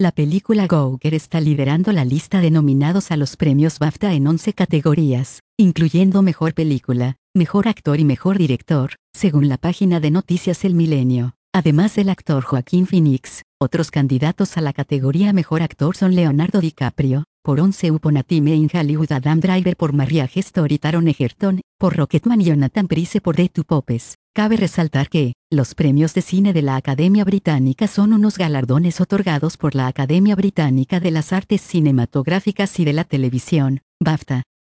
La película Gauger está liderando la lista de nominados a los premios BAFTA en 11 categorías, incluyendo Mejor Película, Mejor Actor y Mejor Director, según la página de noticias El Milenio. Además del actor Joaquín Phoenix, otros candidatos a la categoría Mejor Actor son Leonardo DiCaprio, por Once Upon a Time in Hollywood, Adam Driver por Marriage Story, Taron Egerton, por Rocketman y Jonathan Pryce por The Two Popes. Cabe resaltar que, los premios de cine de la Academia Británica son unos galardones otorgados por la Academia Británica de las Artes Cinematográficas y de la Televisión, BAFTA.